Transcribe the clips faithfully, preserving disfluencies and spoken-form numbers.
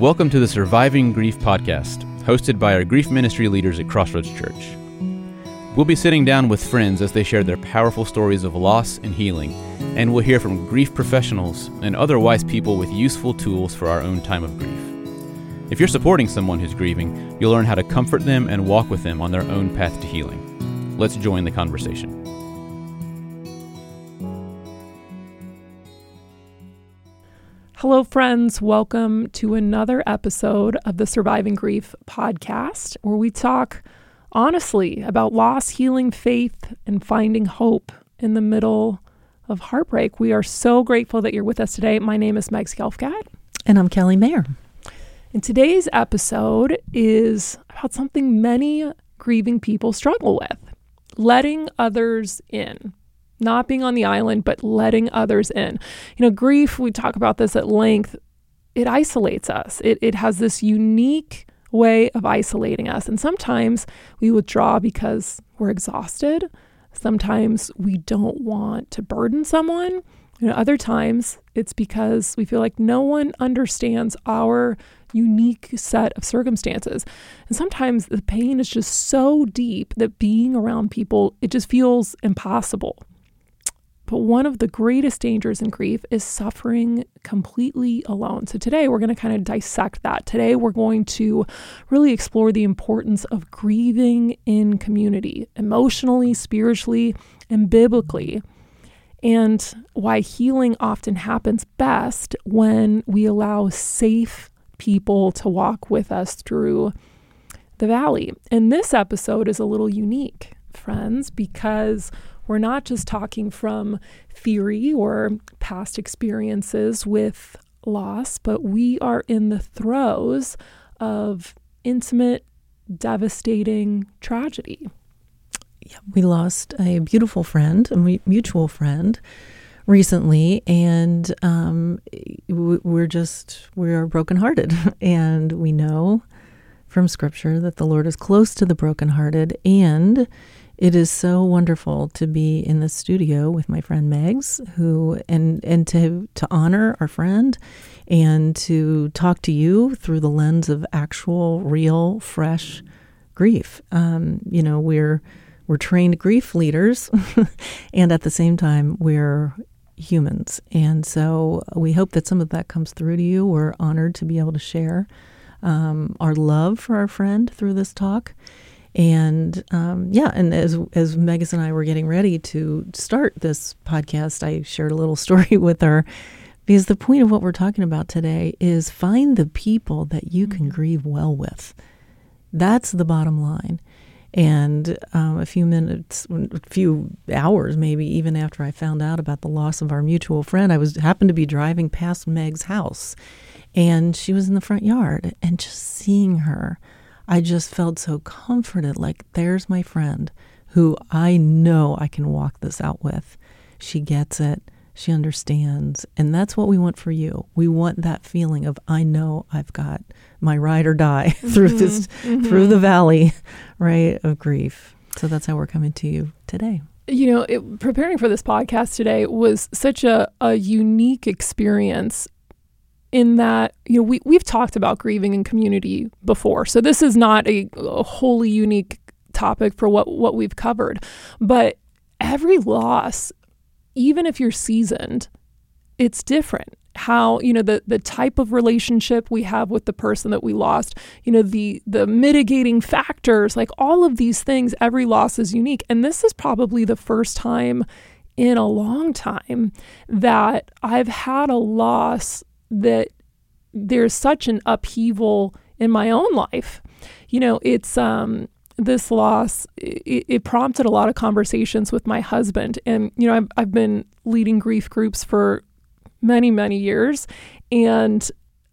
Welcome to the Surviving Grief podcast, hosted by our grief ministry leaders at Crossroads Church. We'll be sitting down with friends as they share their powerful stories of loss and healing, and we'll hear from grief professionals and other wise people with useful tools for our own time of grief. If you're supporting someone who's grieving, you'll learn how to comfort them and walk with them on their own path to healing. Let's join the conversation. Hello, friends. Welcome to another episode of the Surviving Grief podcast, where we talk honestly about loss, healing, faith, and finding hope in the middle of heartbreak. We are so grateful that you're with us today. My name is Meg Skelfgad. And I'm Kelly Mayer. And today's episode is about something many grieving people struggle with: letting others in. Not being on the island, but letting others in. You know, grief, we talk about this at length, it isolates us. It it has this unique way of isolating us. And sometimes we withdraw because we're exhausted. Sometimes we don't want to burden someone. You know, other times it's because we feel like no one understands our unique set of circumstances. And sometimes the pain is just so deep that being around people, it just feels impossible. But one of the greatest dangers in grief is suffering completely alone. So today we're going to kind of dissect that. Today we're going to really explore the importance of grieving in community, emotionally, spiritually, and biblically, and why healing often happens best when we allow safe people to walk with us through the valley. And this episode is a little unique, friends, because we're not just talking from theory or past experiences with loss, but we are in the throes of intimate, devastating tragedy. Yeah, we lost a beautiful friend, a mutual friend, recently, and um, we're just, we're brokenhearted. And we know from Scripture that the Lord is close to the brokenhearted, and it is so wonderful to be in the studio with my friend Megs, who and and to to honor our friend and to talk to you through the lens of actual, real, fresh grief. Um, you know, we're we're trained grief leaders, and at the same time, we're humans. And so we hope that some of that comes through to you. We're honored to be able to share um, our love for our friend through this talk. And um, yeah, and as as Megas and I were getting ready to start this podcast, I shared a little story with her, because the point of what we're talking about today is find the people that you can grieve well with. That's the bottom line. And um, a few minutes, a few hours, maybe even after I found out about the loss of our mutual friend, I was happened to be driving past Meg's house, and she was in the front yard, and just seeing her, I just felt so comforted, like there's my friend who I know I can walk this out with. She gets it. She understands. And that's what we want for you. We want that feeling of, I know I've got my ride or die mm-hmm. through this, mm-hmm. through the valley, right, of grief. So that's how we're coming to you today. You know, it, preparing for this podcast today was such a, a unique experience, in that, you know, we, we've talked about grieving in community before. So this is not a, a wholly unique topic for what, what we've covered. But every loss, even if you're seasoned, it's different. How, you know, the, the type of relationship we have with the person that we lost, you know, the, the mitigating factors, like all of these things, every loss is unique. And this is probably the first time in a long time that I've had a loss that there's such an upheaval in my own life. You know, it's um, this loss, it, it prompted a lot of conversations with my husband. And, you know, I've, I've been leading grief groups for many, many years. And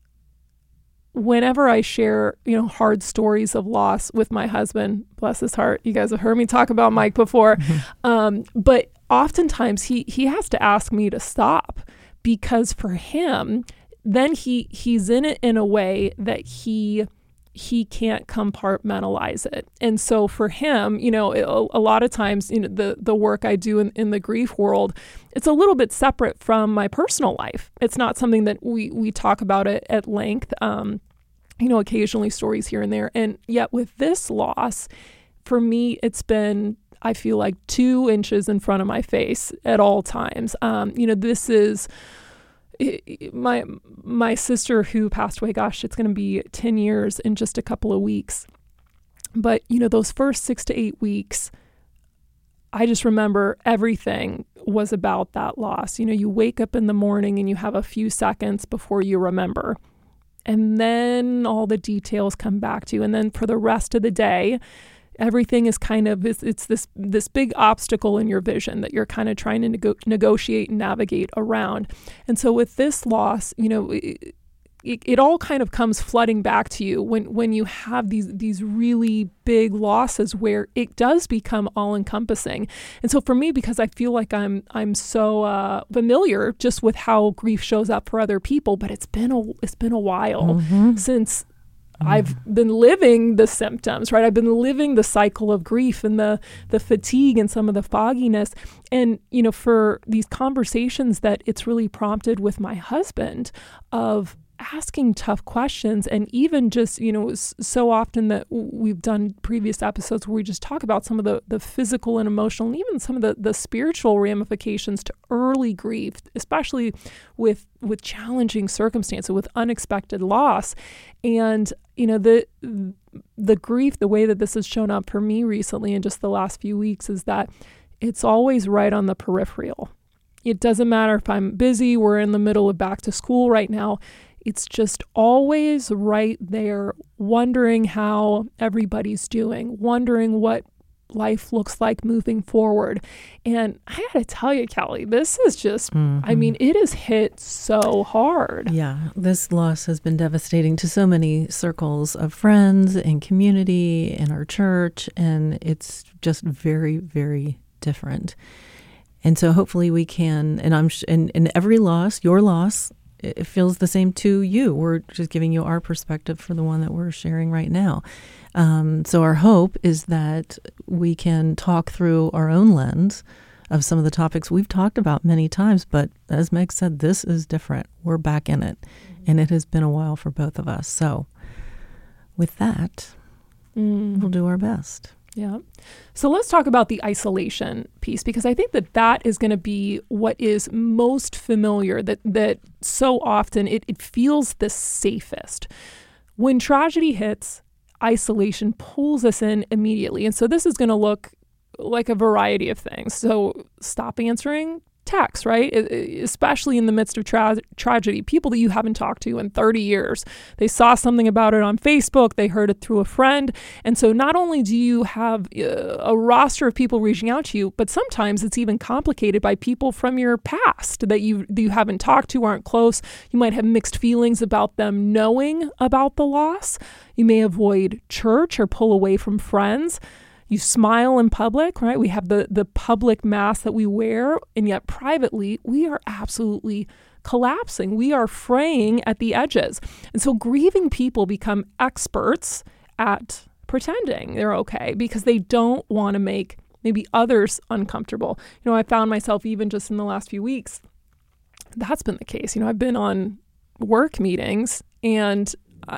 whenever I share, you know, hard stories of loss with my husband, bless his heart, you guys have heard me talk about Mike before, mm-hmm. um, but oftentimes he he has to ask me to stop, because for him, then he he's in it in a way that he he can't compartmentalize it. And so for him, you know, a, a lot of times, you know, the, the work I do in, in the grief world, it's a little bit separate from my personal life. It's not something that we, we talk about it at length. Um, you know, occasionally stories here and there. And yet with this loss, for me, it's been, I feel like, two inches in front of my face at all times. Um, you know, this is my my sister who passed away. Gosh, it's going to be ten years in just a couple of weeks. But, you know, those first six to eight weeks, I just remember everything was about that loss. You know, you wake up in the morning and you have a few seconds before you remember. And then all the details come back to you. And then for the rest of the day, everything is kind of, it's, it's this this big obstacle in your vision that you're kind of trying to nego- negotiate and navigate around. And so with this loss, you know, it, it, it all kind of comes flooding back to you when, when you have these these really big losses where it does become all encompassing. And so for me, because I feel like I'm I'm so uh, familiar just with how grief shows up for other people, but it's been a it's been a while mm-hmm. since I've been living the symptoms, right? I've been living the cycle of grief and the the fatigue and some of the fogginess. And, you know, for these conversations that it's really prompted with my husband of asking tough questions, and even just, you know, so often that we've done previous episodes where we just talk about some of the, the physical and emotional and even some of the, the spiritual ramifications to early grief, especially with with challenging circumstances, with unexpected loss. And, you know, the the grief, the way that this has shown up for me recently in just the last few weeks is that it's always right on the peripheral. It doesn't matter if I'm busy, we're in the middle of back to school right now. It's just always right there, wondering how everybody's doing, wondering what life looks like moving forward. And I got to tell you, Kelly, this is just, mm-hmm. I mean, it has hit so hard. Yeah, this loss has been devastating to so many circles of friends and community in our church, and it's just very, very different. And so hopefully we can, and I'm, sh- and, and every loss, your loss, it feels the same to you. We're just giving you our perspective for the one that we're sharing right now. Um, so our hope is that we can talk through our own lens of some of the topics we've talked about many times. But as Meg said, this is different. We're back in it. Mm-hmm. And it has been a while for both of us. So with that, mm. we'll do our best. Yeah. So let's talk about the isolation piece, because I think that that is going to be what is most familiar, that that so often it, it feels the safest. When tragedy hits, isolation pulls us in immediately. And so this is going to look like a variety of things. So stop answering texts, right? Especially in the midst of tra- tragedy, people that you haven't talked to in thirty years. They saw something about it on Facebook, they heard it through a friend. And so not only do you have a roster of people reaching out to you, but sometimes it's even complicated by people from your past that you, that you haven't talked to, aren't close. You might have mixed feelings about them knowing about the loss. You may avoid church or pull away from friends. You smile in public, right? We have the, the public mask that we wear, and yet privately, we are absolutely collapsing. We are fraying at the edges. And so grieving people become experts at pretending they're okay because they don't want to make maybe others uncomfortable. You know, I found myself even just in the last few weeks, that's been the case. You know, I've been on work meetings and I,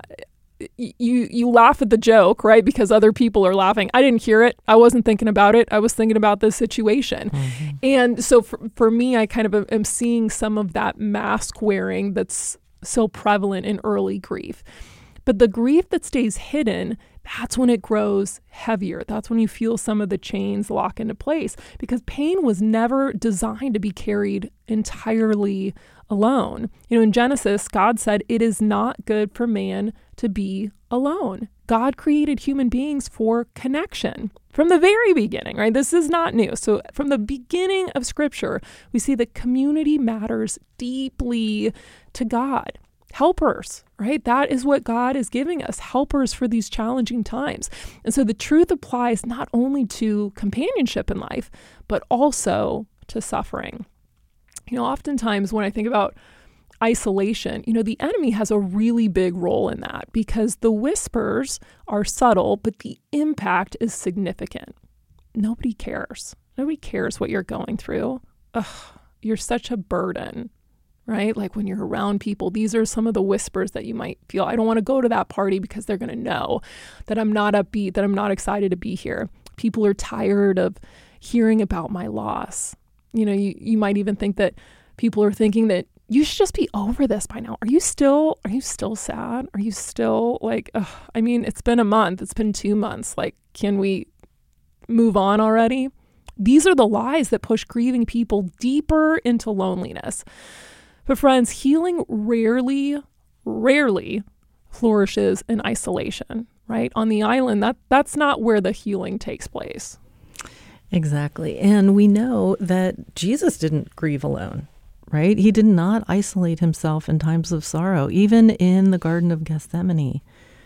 You you laugh at the joke, right? Because other people are laughing. I didn't hear it. I wasn't thinking about it. I was thinking about the situation. Mm-hmm. And so for, for me, I kind of am seeing some of that mask wearing that's so prevalent in early grief. But the grief that stays hidden, that's when it grows heavier. That's when you feel some of the chains lock into place, because pain was never designed to be carried entirely alone. You know, in Genesis, God said, it is not good for man to be alone. God created human beings for connection from the very beginning, right? This is not new. So from the beginning of Scripture, we see that community matters deeply to God. Helpers, right? That is what God is giving us, helpers for these challenging times. And so the truth applies not only to companionship in life, but also to suffering. You know, oftentimes when I think about isolation, you know, the enemy has a really big role in that because the whispers are subtle, but the impact is significant. Nobody cares. Nobody cares what you're going through. Ugh, you're such a burden. right? Like when you're around people, these are some of the whispers that you might feel. I don't want to go to that party because they're going to know that I'm not upbeat, that I'm not excited to be here. People are tired of hearing about my loss. You know, you, you might even think that people are thinking that you should just be over this by now. Are you still, are you still sad? Are you still like, ugh, I mean, it's been a month, it's been two months. Like, can we move on already? These are the lies that push grieving people deeper into loneliness. But friends, healing rarely, rarely flourishes in isolation, right? On the island, that that's not where the healing takes place. Exactly. And we know that Jesus didn't grieve alone, right? He did not isolate himself in times of sorrow, even in the Garden of Gethsemane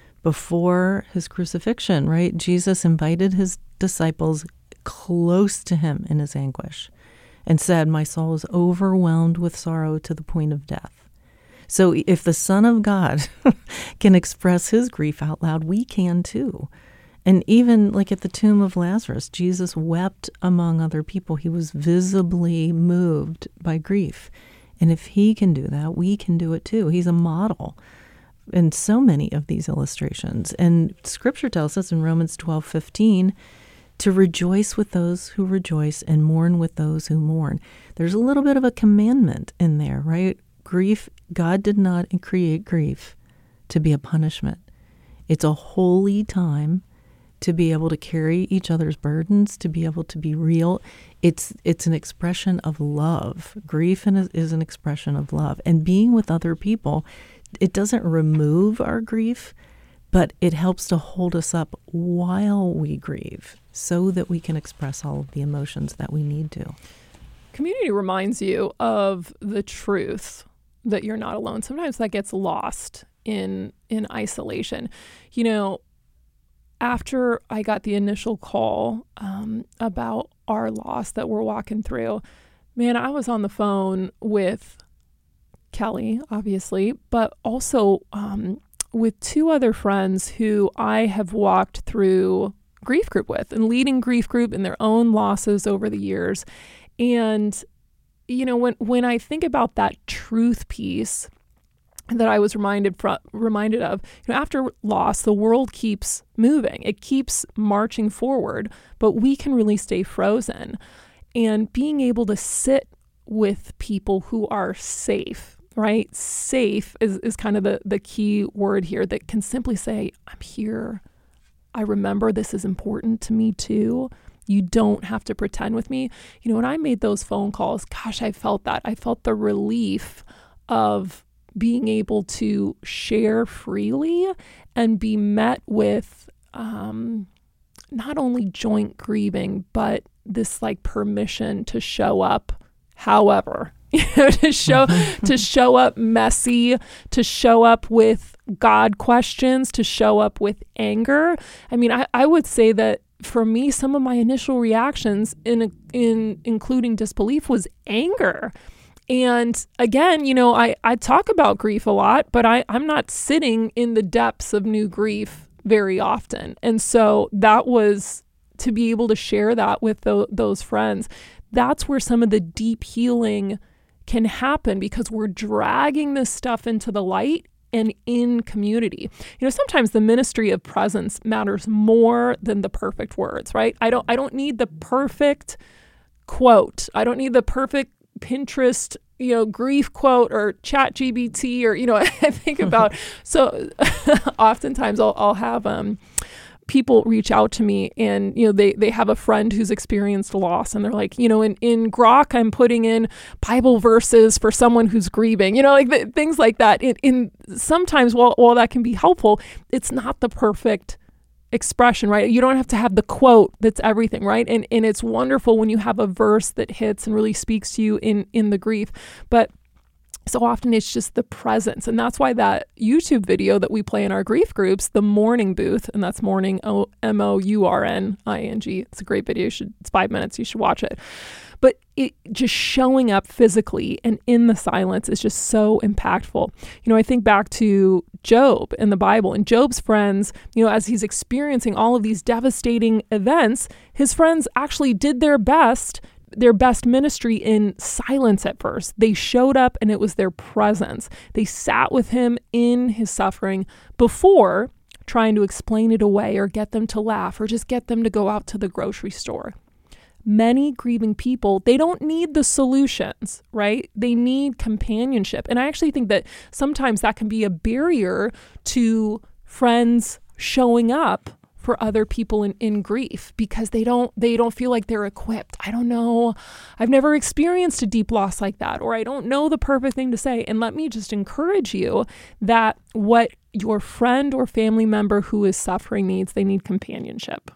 before his crucifixion, right? Jesus invited his disciples close to him in his anguish and said, "My soul is overwhelmed with sorrow to the point of death." So if the Son of God can express his grief out loud, we can too. And even like at the tomb of Lazarus, Jesus wept among other people. He was visibly moved by grief. And if he can do that, we can do it too. He's a model in so many of these illustrations. And Scripture tells us in Romans twelve fifteen to rejoice with those who rejoice and mourn with those who mourn. There's a little bit of a commandment in there, right? Grief, God did not create grief to be a punishment. It's a holy time to be able to carry each other's burdens, to be able to be real. It's it's an expression of love. Grief is an expression of love. And being with other people, it doesn't remove our grief, but it helps to hold us up while we grieve so that we can express all of the emotions that we need to. Community reminds you of the truth that you're not alone. Sometimes that gets lost in in isolation. You know, after I got the initial call um, about our loss that we're walking through, man, I was on the phone with Kelly, obviously, but also um, with two other friends who I have walked through grief group with and leading grief group in their own losses over the years. And, you know, when, when I think about that truth piece that I was reminded from, reminded of, you know, after loss, the world keeps moving. It keeps marching forward, but we can really stay frozen. And being able to sit with people who are safe, right? Safe is, is kind of the, the key word here, that can simply say, I'm here. I remember this is important to me too. You don't have to pretend with me. You know, when I made those phone calls, gosh, I felt that. I felt the relief of being able to share freely and be met with um, not only joint grieving, but this like permission to show up however, you know, to show, to show up messy, to show up with God questions, to show up with anger. I mean, I, I would say that for me, some of my initial reactions in, in including disbelief was anger. And again, you know, I, I talk about grief a lot, but I, I'm not sitting in the depths of new grief very often. And so that was to be able to share that with th- those friends. That's where some of the deep healing can happen, because we're dragging this stuff into the light and in community. You know, sometimes the ministry of presence matters more than the perfect words, right? I don't I don't need the perfect quote. I don't need the perfect Pinterest, you know, grief quote or Chat G P T, or, you know, I think about, so oftentimes I'll, I'll have um, people reach out to me and, you know, they, they have a friend who's experienced loss and they're like, you know, in, in Grok, I'm putting in Bible verses for someone who's grieving, you know, like the, things like that. In, in sometimes while, while that can be helpful, it's not the perfect expression, right? You don't have to have the quote that's everything, right? And and it's wonderful when you have a verse that hits and really speaks to you in in the grief. But so often it's just the presence. And that's why that YouTube video that we play in our grief groups, the Mourning Booth, and that's mourning, M O U R N I N G. It's a great video. You should, it's five minutes. You should watch it. But it just showing up physically and in the silence is just so impactful. You know, I think back to Job in the Bible, and Job's friends, you know, as he's experiencing all of these devastating events, his friends actually did their best their best ministry in silence at first. They showed up and it was their presence. They sat with him in his suffering before trying to explain it away or get them to laugh or just get them to go out to the grocery store. Many grieving people, they don't need the solutions, right? They need companionship. And I actually think that sometimes that can be a barrier to friends showing up for other people in, in grief because they don't they don't feel like they're equipped. I don't know. I've never experienced a deep loss like that, or I don't know the perfect thing to say. And let me just encourage you that what your friend or family member who is suffering needs, they need companionship.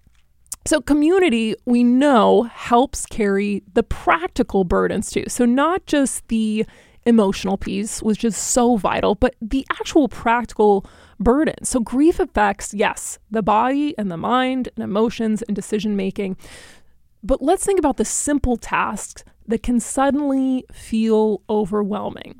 So community, we know, helps carry the practical burdens too. So not just the emotional piece, which is so vital, but the actual practical burden. So grief affects, yes, the body and the mind and emotions and decision making. But let's think about the simple tasks that can suddenly feel overwhelming.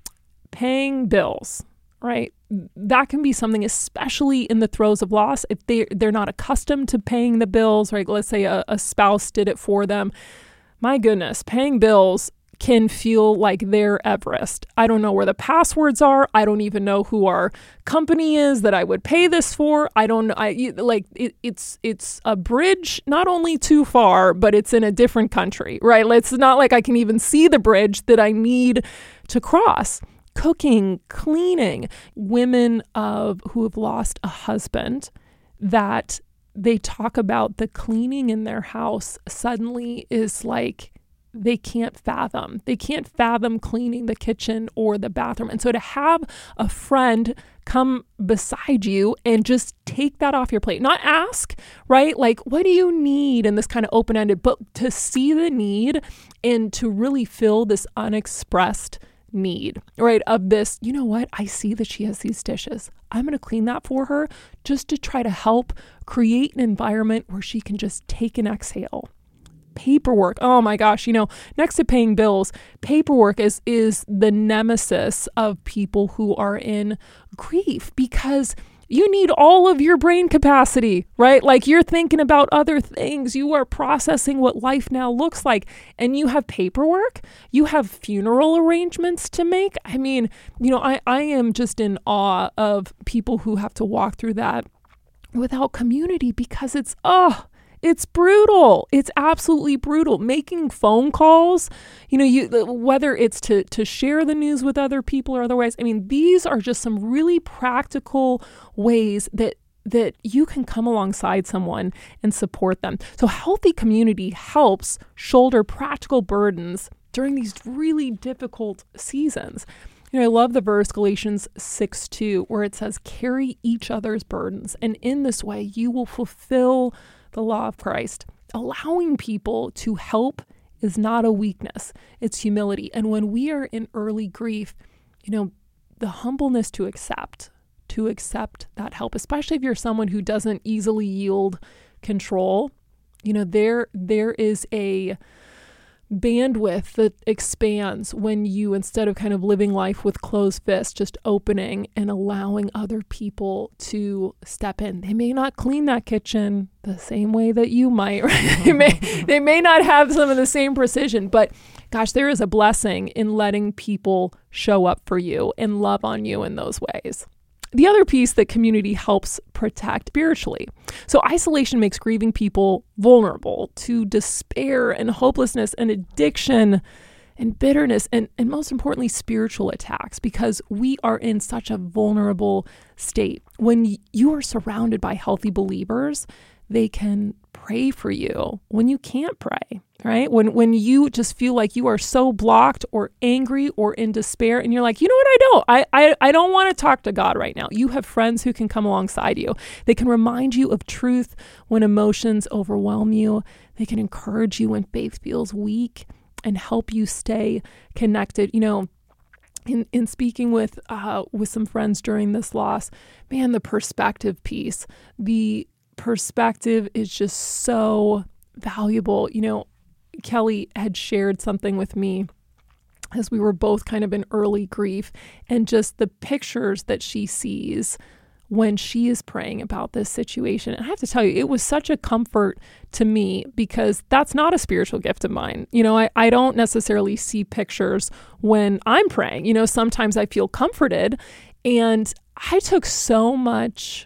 Paying bills, right? That can be something, especially in the throes of loss, if they, they're not accustomed to paying the bills, right? Let's say a, a spouse did it for them. My goodness, paying bills can feel like their Everest. I don't know where the passwords are. I don't even know who our company is that I would pay this for. I don't know. I like it, it's it's a bridge not only too far, but it's in a different country, right? It's not like I can even see the bridge that I need to cross. Cooking, cleaning, women of who have lost a husband, that they talk about the cleaning in their house suddenly is like they can't fathom. They can't fathom cleaning the kitchen or the bathroom. And so to have a friend come beside you and just take that off your plate, not ask, right? Like, what do you need? And this kind of open-ended, but to see the need and to really fill this unexpressed need, right? Of this, you know what? I see that she has these dishes. I'm going to clean that for her just to try to help create an environment where she can just take an exhale. Paperwork. Oh my gosh, you know, next to paying bills, paperwork is is the nemesis of people who are in grief because you need all of your brain capacity, right? Like you're thinking about other things. You are processing what life now looks like. And you have paperwork. You have funeral arrangements to make. I mean, you know, I, I am just in awe of people who have to walk through that without community because it's, oh, it's brutal. It's absolutely brutal. Making phone calls, you know, you whether it's to to share the news with other people or otherwise. I mean, these are just some really practical ways that that you can come alongside someone and support them. So healthy community helps shoulder practical burdens during these really difficult seasons. You know, I love the verse Galatians six two, where it says, "Carry each other's burdens, and in this way you will fulfill the law of Christ." Allowing people to help is not a weakness, it's humility. And when we are in early grief, you know, the humbleness to accept, to accept that help, especially if you're someone who doesn't easily yield control, you know, there there is a bandwidth that expands when you, instead of kind of living life with closed fists, just opening and allowing other people to step in. They may not clean that kitchen the same way that you might, right? they may they may not have some of the same precision, but gosh, there is a blessing in letting people show up for you and love on you in those ways. The other piece that community helps protect spiritually. So isolation makes grieving people vulnerable to despair and hopelessness and addiction and bitterness and, and most importantly, spiritual attacks, because we are in such a vulnerable state. When you are surrounded by healthy believers, they can pray for you when you can't pray, right? When when you just feel like you are so blocked or angry or in despair and you're like, you know what, I don't. I, I, I don't want to talk to God right now. You have friends who can come alongside you. They can remind you of truth when emotions overwhelm you. They can encourage you when faith feels weak and help you stay connected. You know, in, in speaking with uh, with some friends during this loss, man, the perspective piece, the perspective is just so valuable. You know, Kelly had shared something with me as we were both kind of in early grief, and just the pictures that she sees when she is praying about this situation. And I have to tell you, it was such a comfort to me because that's not a spiritual gift of mine. You know, I, I don't necessarily see pictures when I'm praying. You know, sometimes I feel comforted, and I took so much,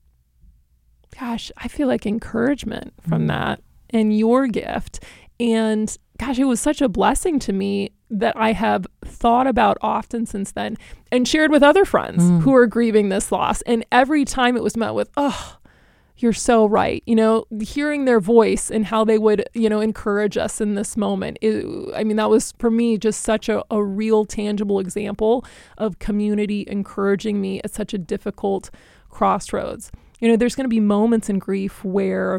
gosh, I feel like encouragement from mm. that and your gift. And gosh, it was such a blessing to me that I have thought about often since then and shared with other friends mm. who are grieving this loss. And every time it was met with, oh, you're so right. You know, hearing their voice and how they would, you know, encourage us in this moment. It, I mean, that was for me just such a, a real tangible example of community encouraging me at such a difficult crossroads. You know, there's going to be moments in grief where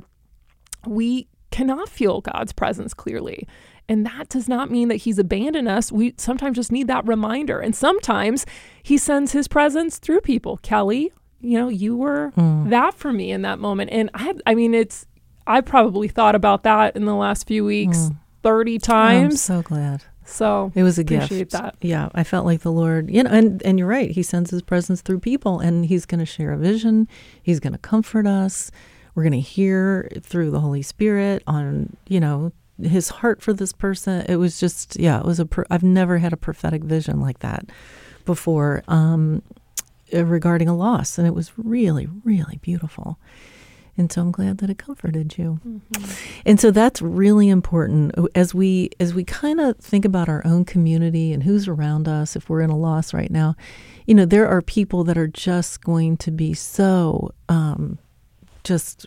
we cannot feel God's presence clearly. And that does not mean that he's abandoned us. We sometimes just need that reminder. And sometimes he sends his presence through people. Kelly, you know, you were mm. that for me in that moment. And I had, I mean, it's, I probably thought about that in the last few weeks mm. thirty times. I'm so glad. So it was a appreciate gift. That. Yeah. I felt like the Lord, you know, and, and you're right. He sends his presence through people, and he's going to share a vision. He's going to comfort us. We're going to hear through the Holy Spirit on, you know, his heart for this person. It was just, yeah, it was a, pro- I've never had a prophetic vision like that before um, regarding a loss. And it was really, really beautiful. And so I'm glad that it comforted you. Mm-hmm. And so that's really important as we, as we kind of think about our own community and who's around us. If we're in a loss right now, you know, there are people that are just going to be so um, just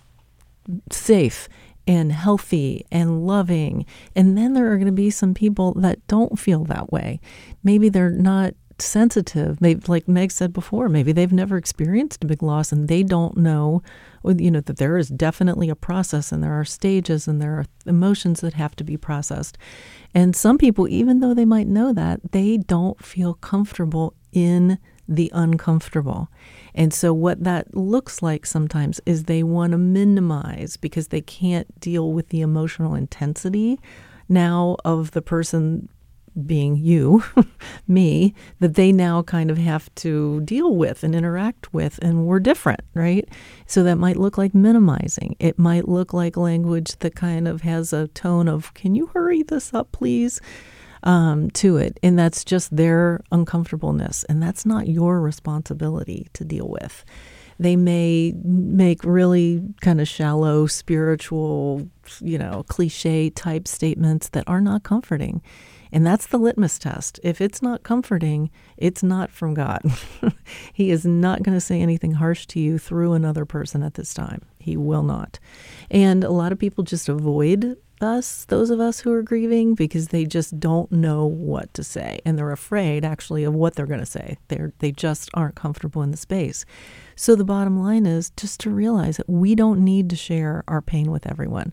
safe and healthy and loving. And then there are going to be some people that don't feel that way. Maybe they're not sensitive. Maybe, like Meg said before, maybe they've never experienced a big loss and they don't know, you know, that there is definitely a process and there are stages and there are emotions that have to be processed. And some people, even though they might know that, they don't feel comfortable in the uncomfortable. And so what that looks like sometimes is they want to minimize because they can't deal with the emotional intensity now of the person being you, me, that they now kind of have to deal with and interact with, and we're different, right? So that might look like minimizing. It might look like language that kind of has a tone of, can you hurry this up, please? Um, to it. And that's just their uncomfortableness. And that's not your responsibility to deal with. They may make really kind of shallow, spiritual, you know, cliche type statements that are not comforting. And that's the litmus test. If it's not comforting, it's not from God. He is not going to say anything harsh to you through another person at this time. He will not. And a lot of people just avoid us, those of us who are grieving, because they just don't know what to say. And they're afraid, actually, of what they're going to say. They're, they just aren't comfortable in the space. So the bottom line is just to realize that we don't need to share our pain with everyone.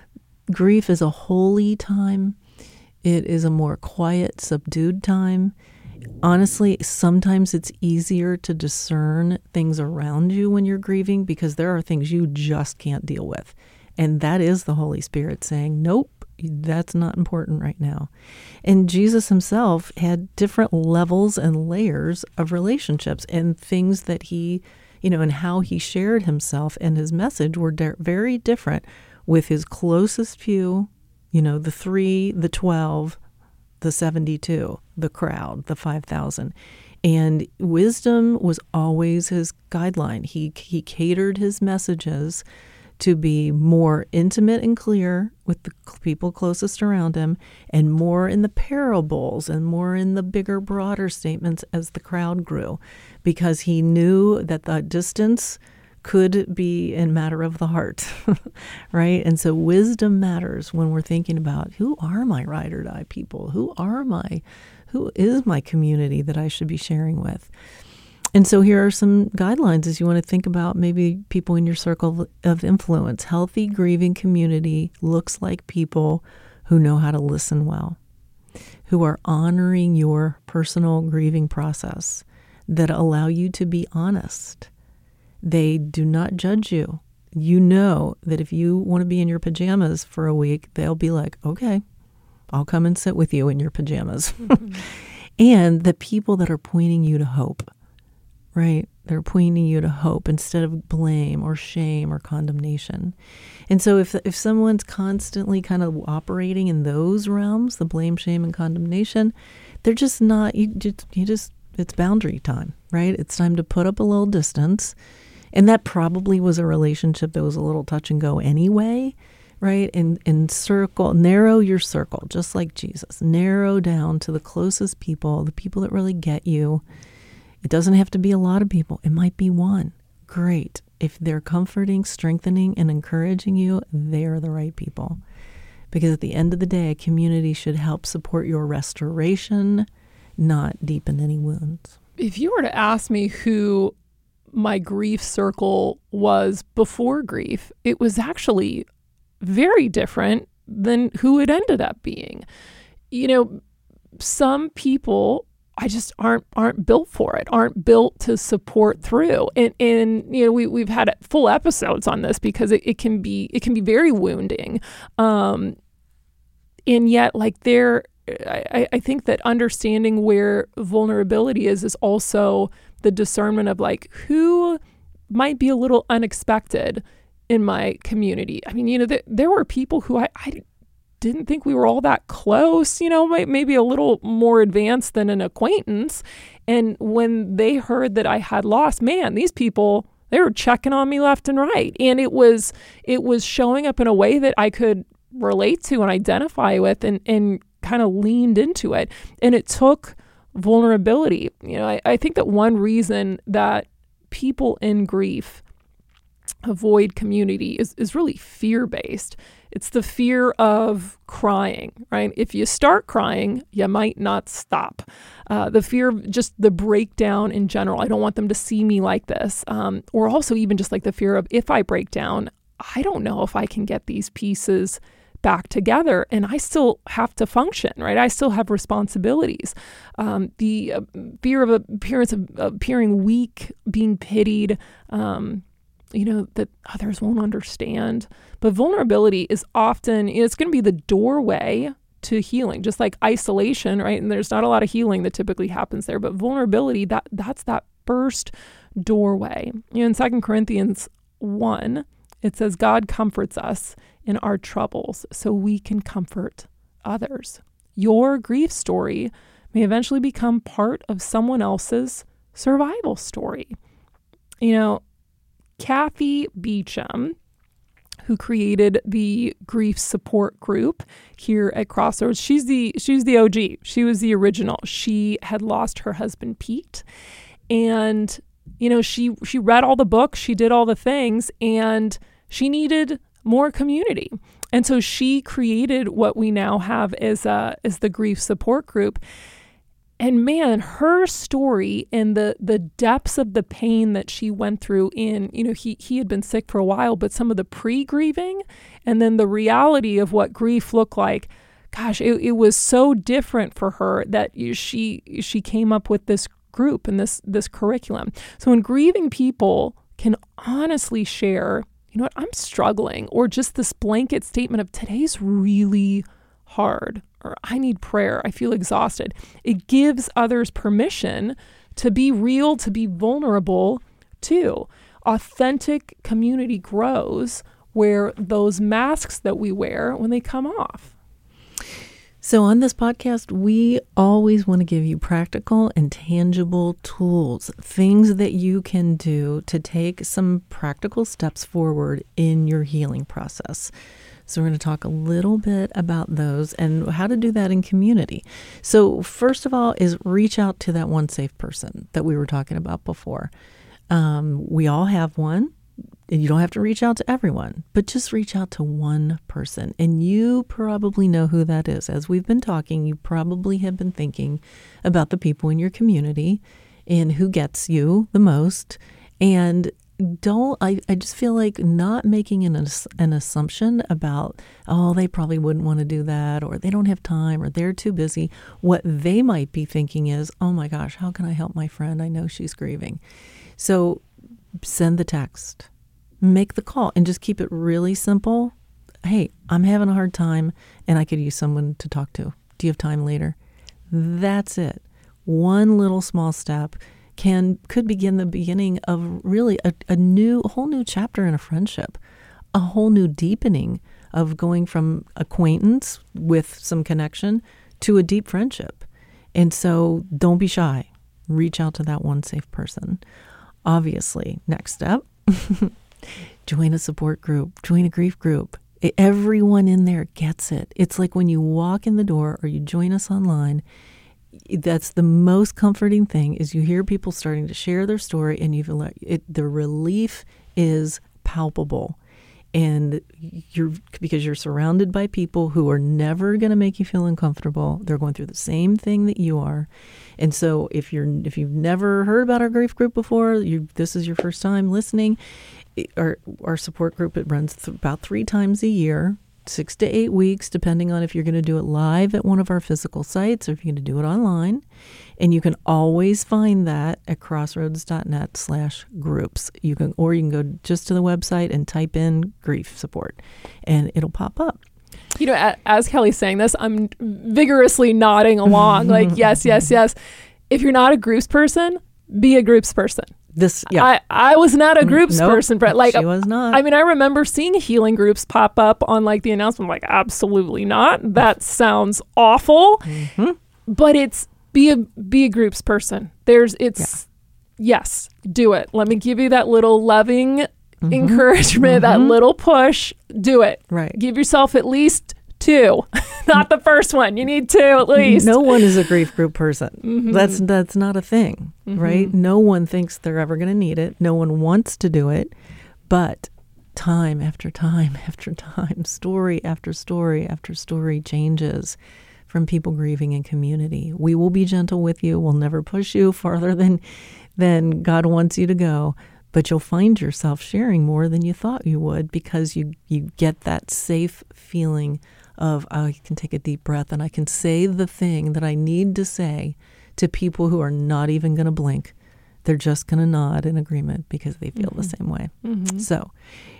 Grief is a holy time. It is a more quiet, subdued time. Honestly, sometimes it's easier to discern things around you when you're grieving because there are things you just can't deal with. And that is the Holy Spirit saying, nope, that's not important right now. And Jesus himself had different levels and layers of relationships, and things that he, you know, and how he shared himself and his message were de- very different with his closest few, you know, the three, the twelve, the seventy-two, the crowd, the five thousand. And wisdom was always his guideline. He he catered his messages to be more intimate and clear with the people closest around him, and more in the parables and more in the bigger, broader statements as the crowd grew, because he knew that the distance could be a matter of the heart, right? And so wisdom matters when we're thinking about, who are my ride or die people? Who are my, who is my community that I should be sharing with? And so here are some guidelines as you want to think about maybe people in your circle of influence. Healthy grieving community looks like people who know how to listen well, who are honoring your personal grieving process, that allow you to be honest. They do not judge you. You know that if you want to be in your pajamas for a week, they'll be like, okay, I'll come and sit with you in your pajamas. Mm-hmm. And the people that are pointing you to hope. Right. They're pointing you to hope instead of blame or shame or condemnation. And so if if someone's constantly kind of operating in those realms, the blame, shame, and condemnation, they're just not, you just, you just, it's boundary time, right? It's time to put up a little distance. And that probably was a relationship that was a little touch and go anyway, right? And, and circle, narrow your circle, just like Jesus. Narrow down to the closest people, the people that really get you. It doesn't have to be a lot of people. It might be one. Great. If they're comforting, strengthening, and encouraging you, they're the right people. Because at the end of the day, a community should help support your restoration, not deepen any wounds. If you were to ask me who my grief circle was before grief, it was actually very different than who it ended up being. You know, some people I just aren't aren't built for it, aren't built to support through. And and you know, we we've had full episodes on this because it, it can be it can be very wounding. Um, and yet like there I, I think that understanding where vulnerability is is also the discernment of like who might be a little unexpected in my community. I mean, you know, th- there were people who I, I didn't think we were all that close, you know, maybe a little more advanced than an acquaintance. And when they heard that I had lost, man, these people, they were checking on me left and right. And it was, it was showing up in a way that I could relate to and identify with and, and kind of leaned into it. And it took vulnerability. You know, I, I think that one reason that people in grief avoid community is, is really fear-based. It's the fear of crying, right? If you start crying, you might not stop. Uh, the fear of just the breakdown in general. I don't want them to see me like this. Um, or also even just like the fear of if I break down, I don't know if I can get these pieces back together and I still have to function, right? I still have responsibilities. Um, the uh, fear of appearance of appearing weak, being pitied, um, you know, that others won't understand. But vulnerability is often, it's going to be the doorway to healing, just like isolation, right? And there's not a lot of healing that typically happens there, but vulnerability, that that's that first doorway. You know, in Second Corinthians one, it says, God comforts us in our troubles so we can comfort others. Your grief story may eventually become part of someone else's survival story. You know, Kathy Beecham, who created the grief support group here at Crossroads, she's the she's the O G. She was the original. She had lost her husband Pete, and you know she she read all the books, she did all the things, and she needed more community. And so she created what we now have as a as the grief support group. And man, her story and the the depths of the pain that she went through in, you know, he he had been sick for a while, but some of the pre-grieving and then the reality of what grief looked like, gosh, it, it was so different for her that she she came up with this group and this this curriculum. So when grieving people can honestly share, you know what, I'm struggling, or just this blanket statement of today's really hard, or I need prayer, I feel exhausted. It gives others permission to be real, to be vulnerable too. Authentic community grows where those masks that we wear, when they come off. So on this podcast, we always want to give you practical and tangible tools, things that you can do to take some practical steps forward in your healing process. So we're going to talk a little bit about those and how to do that in community. So first of all is reach out to that one safe person that we were talking about before. Um, we all have one. And you don't have to reach out to everyone, but just reach out to one person. And you probably know who that is. As we've been talking, you probably have been thinking about the people in your community and who gets you the most. And don't, I, I just feel like not making an, an assumption about, oh, they probably wouldn't want to do that, or they don't have time, or they're too busy. What they might be thinking is, oh my gosh, how can I help my friend? I know she's grieving. So send the text, make the call, and just keep it really simple. Hey, I'm having a hard time and I could use someone to talk to. Do you have time later? That's it. One little small step can could begin the beginning of really a, a new, a whole new chapter in a friendship, a whole new deepening of going from acquaintance with some connection to a deep friendship. And so don't be shy. Reach out to that one safe person. Obviously, next step, join a support group, join a grief group. Everyone in there gets it. It's like when you walk in the door or you join us online, that's the most comforting thing is you hear people starting to share their story and you feel like it, the relief is palpable. And you're because you're surrounded by people who are never going to make you feel uncomfortable. They're going through the same thing that you are. And so if you're if you've never heard about our grief group before, you this is your first time listening, our our support group, it runs th- about three times a year, six to eight weeks, depending on if you're going to do it live at one of our physical sites or if you're going to do it online. And you can always find that at crossroads.net slash groups. You can, or you can go just to the website and type in grief support and it'll pop up. You know, as Kelly's saying this, I'm vigorously nodding along like, yes, yes, yes. If you're not a groups person, be a groups person. This, yeah. I, I was not a groups nope, person, but like, she was not. I mean, I remember seeing healing groups pop up on like the announcement, like, absolutely not. That sounds awful. Mm-hmm. But it's be a, be a groups person. There's, it's, yeah. yes, do it. Let me give you that little loving mm-hmm. encouragement, mm-hmm. that little push. Do it. Right. Give yourself at least two, not the first one. You need two at least. No one is a grief group person. Mm-hmm. That's that's not a thing, mm-hmm. right? No one thinks they're ever going to need it. No one wants to do it. But time after time after time, story after story after story changes from people grieving in community. We will be gentle with you. We'll never push you farther than than God wants you to go. But you'll find yourself sharing more than you thought you would because you, you get that safe feeling of, oh, I can take a deep breath and I can say the thing that I need to say to people who are not even going to blink. They're just going to nod in agreement because they feel mm-hmm. the same way. Mm-hmm. So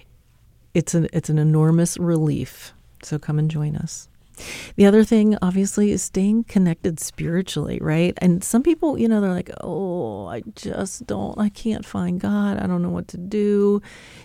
it's an, it's an enormous relief. So come and join us. The other thing, obviously, is staying connected spiritually, right? And some people, you know, they're like, oh, I just don't, I can't find God. I don't know what to do.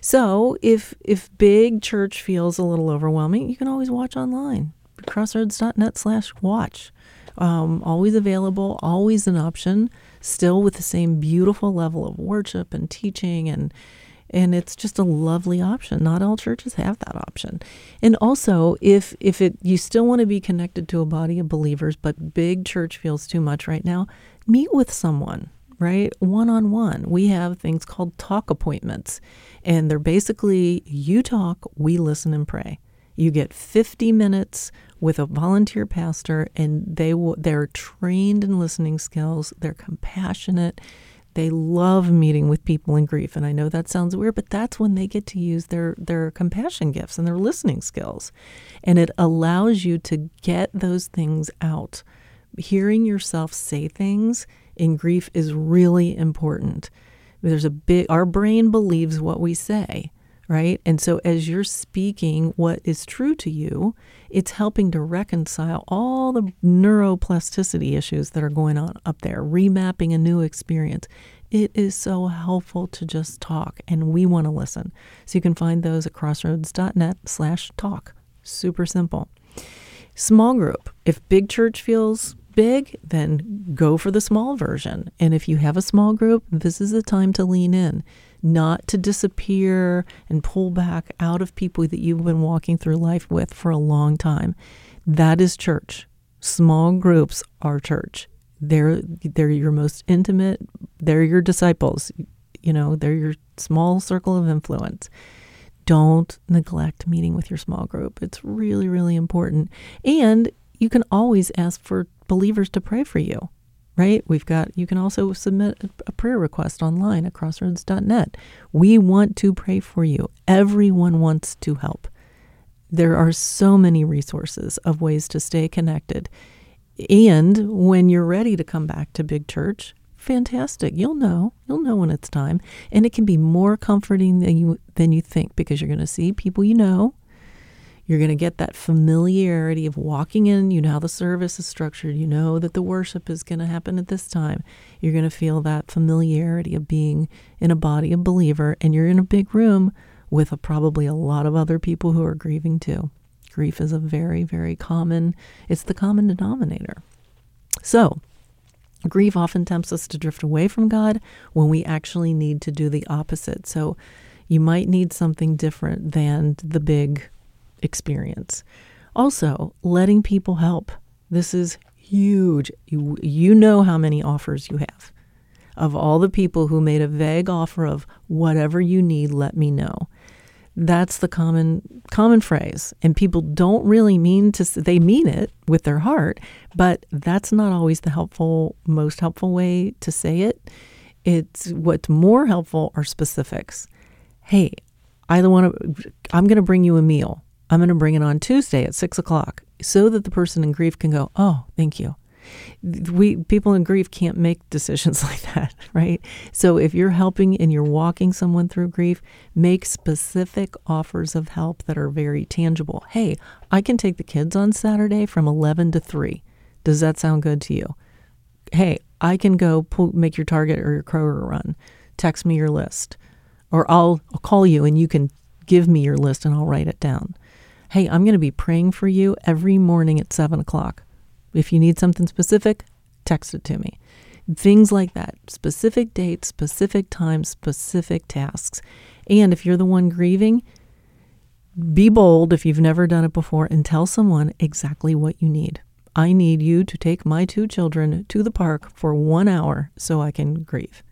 So if if big church feels a little overwhelming, you can always watch online. crossroads.net slash watch. Um, always available, always an option, still with the same beautiful level of worship and teaching and And it's just a lovely option. Not all churches have that option. And also, if if it you still want to be connected to a body of believers, but big church feels too much right now, meet with someone, right? One-on-one. We have things called talk appointments. And they're basically, you talk, we listen and pray. You get fifty minutes with a volunteer pastor, and they will, they're trained in listening skills. They're compassionate. They love meeting with people in grief. And I know that sounds weird, but that's when they get to use their, their compassion gifts and their listening skills. And it allows you to get those things out. Hearing yourself say things in grief is really important. There's a big, our brain believes what we say, right? And so as you're speaking what is true to you, it's helping to reconcile all the neuroplasticity issues that are going on up there, remapping a new experience. It is so helpful to just talk, and we want to listen. So you can find those at crossroads.net slash talk. Super simple. Small group. If big church feels big, then go for the small version. And if you have a small group, this is the time to lean in. Not to disappear and pull back out of people that you've been walking through life with for a long time. That is church. Small groups are church. They're they're your most intimate. They're your disciples. You know, they're your small circle of influence. Don't neglect meeting with your small group. It's really, really important. And you can always ask for believers to pray for you. Right? We've got, you can also submit a prayer request online at crossroads dot net. We want to pray for you. Everyone wants to help. There are so many resources of ways to stay connected. And when you're ready to come back to big church, fantastic. You'll know. You'll know when it's time. And it can be more comforting than you, than you think because you're going to see people you know. You're going to get that familiarity of walking in. You know how the service is structured. You know that the worship is going to happen at this time. You're going to feel that familiarity of being in a body of believer, and you're in a big room with a, probably a lot of other people who are grieving too. Grief is a very, very common, it's the common denominator. So, grief often tempts us to drift away from God when we actually need to do the opposite. So, you might need something different than the big experience. Also, letting people help. This is huge. You, you know how many offers you have. Of all the people who made a vague offer of whatever you need, let me know. That's the common common phrase. And people don't really mean to, they mean it with their heart, but that's not always the helpful, most helpful way to say it. It's what's more helpful are specifics. Hey, I want to, I'm going to bring you a meal. I'm going to bring it on Tuesday at six o'clock so that the person in grief can go, oh, thank you. We people in grief can't make decisions like that, right? So if you're helping and you're walking someone through grief, make specific offers of help that are very tangible. Hey, I can take the kids on Saturday from eleven to three. Does that sound good to you? Hey, I can go pull, make your Target or your Kroger run. Text me your list. Or I'll, I'll call you and you can give me your list and I'll write it down. Hey, I'm going to be praying for you every morning at seven o'clock. If you need something specific, text it to me. Things like that. Specific dates, specific times, specific tasks. And if you're the one grieving, be bold if you've never done it before and tell someone exactly what you need. I need you to take my two children to the park for one hour so I can grieve.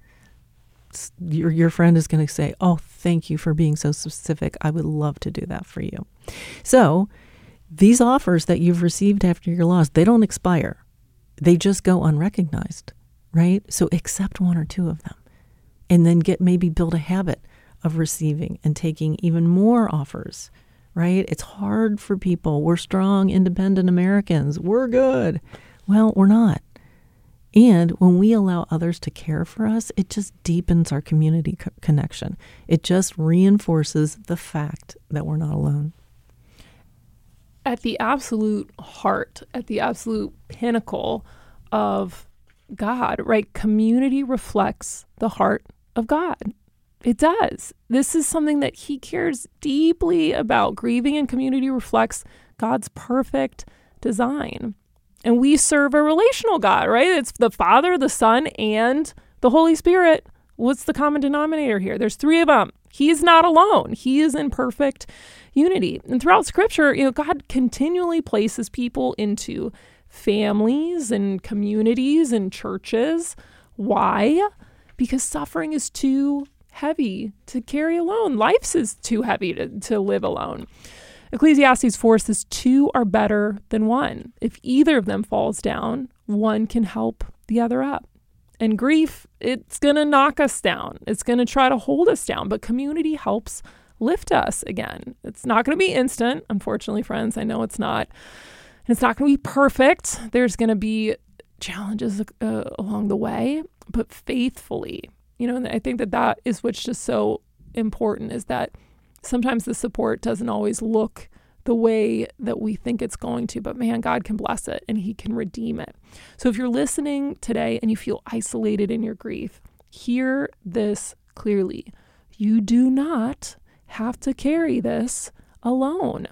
Your, your friend is going to say, oh, thank you for being so specific. I would love to do that for you. So these offers that you've received after your loss, they don't expire. They just go unrecognized, right? So accept one or two of them and then get maybe build a habit of receiving and taking even more offers, right? It's hard for people. We're strong, independent Americans. We're good. Well, we're not. And when we allow others to care for us, it just deepens our community co- connection. It just reinforces the fact that we're not alone. At the absolute heart, at the absolute pinnacle of God, right? Community reflects the heart of God. It does. This is something that he cares deeply about. Grieving in community reflects God's perfect design. And we serve a relational God, right? It's the Father, the Son, and the Holy Spirit. What's the common denominator here? There's three of them. He's not alone. He is in perfect unity. And throughout Scripture, you know, God continually places people into families and communities and churches. Why? Because suffering is too heavy to carry alone. Life's is too heavy to, to live alone. Ecclesiastes four says two are better than one. If either of them falls down, one can help the other up. And grief, it's going to knock us down. It's going to try to hold us down, but community helps lift us again. It's not going to be instant, unfortunately, friends. I know it's not. And it's not going to be perfect. There's going to be challenges uh, along the way, but faithfully. You know, and I think that that is what's just so important, is that sometimes the support doesn't always look the way that we think it's going to, but man, God can bless it and he can redeem it. So if you're listening today and you feel isolated in your grief, hear this clearly. You do not have to carry this alone.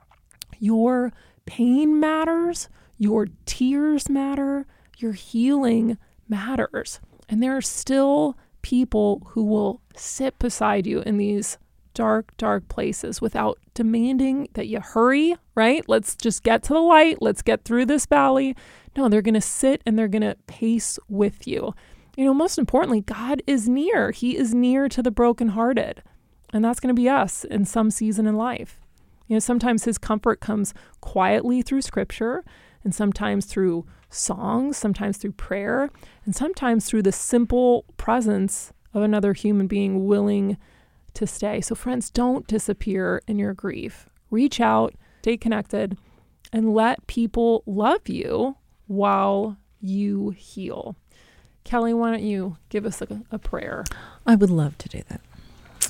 Your pain matters, your tears matter, your healing matters. And there are still people who will sit beside you in these dark, dark places without demanding that you hurry, right? Let's just get to the light. Let's get through this valley. No, they're going to sit and they're going to pace with you. You know, most importantly, God is near. He is near to the brokenhearted. And that's going to be us in some season in life. You know, sometimes his comfort comes quietly through scripture, and sometimes through songs, sometimes through prayer, and sometimes through the simple presence of another human being willing to stay. So friends, don't disappear in your grief. Reach out, stay connected, and let people love you while you heal. Kelly, why don't you give us a, a prayer? I would love to do that.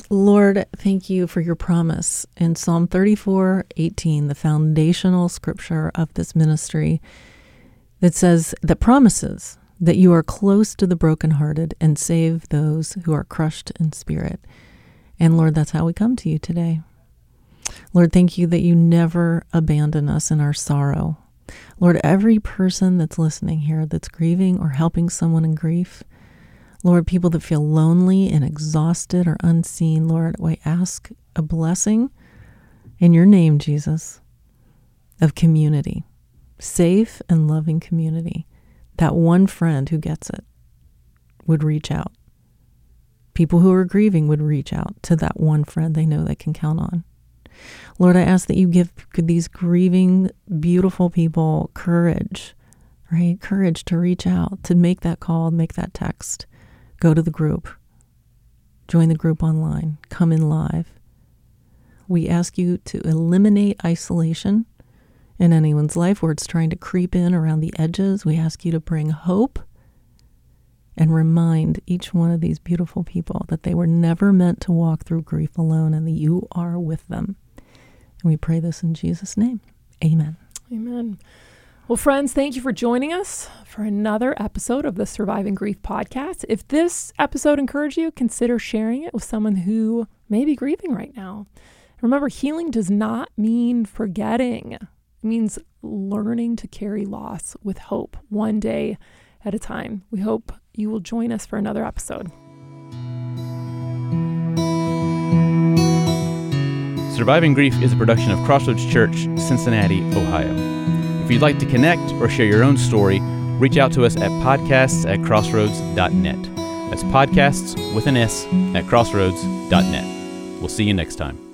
Lord, thank you for your promise in Psalm thirty-four eighteen, the foundational scripture of this ministry, that says, that promises that you are close to the brokenhearted and save those who are crushed in spirit. And Lord, that's how we come to you today. Lord, thank you that you never abandon us in our sorrow. Lord, every person that's listening here that's grieving or helping someone in grief, Lord, people that feel lonely and exhausted or unseen, Lord, I ask a blessing in your name, Jesus, of community, safe and loving community. That one friend who gets it would reach out. People who are grieving would reach out to that one friend they know they can count on. Lord, I ask that you give these grieving, beautiful people courage, right? Courage to reach out, to make that call, make that text. Go to the group. Join the group online. Come in live. We ask you to eliminate isolation in anyone's life where it's trying to creep in around the edges. We ask you to bring hope and remind each one of these beautiful people that they were never meant to walk through grief alone and that you are with them. And we pray this in Jesus' name. Amen. Amen. Well, friends, thank you for joining us for another episode of the Surviving Grief podcast. If this episode encouraged you, consider sharing it with someone who may be grieving right now. Remember, healing does not mean forgetting. It means learning to carry loss with hope, one day at a time. We hope you will join us for another episode. Surviving Grief is a production of Crossroads Church, Cincinnati, Ohio. If you'd like to connect or share your own story, reach out to us at podcasts at crossroads dot net. That's podcasts with an S at crossroads dot net. We'll see you next time.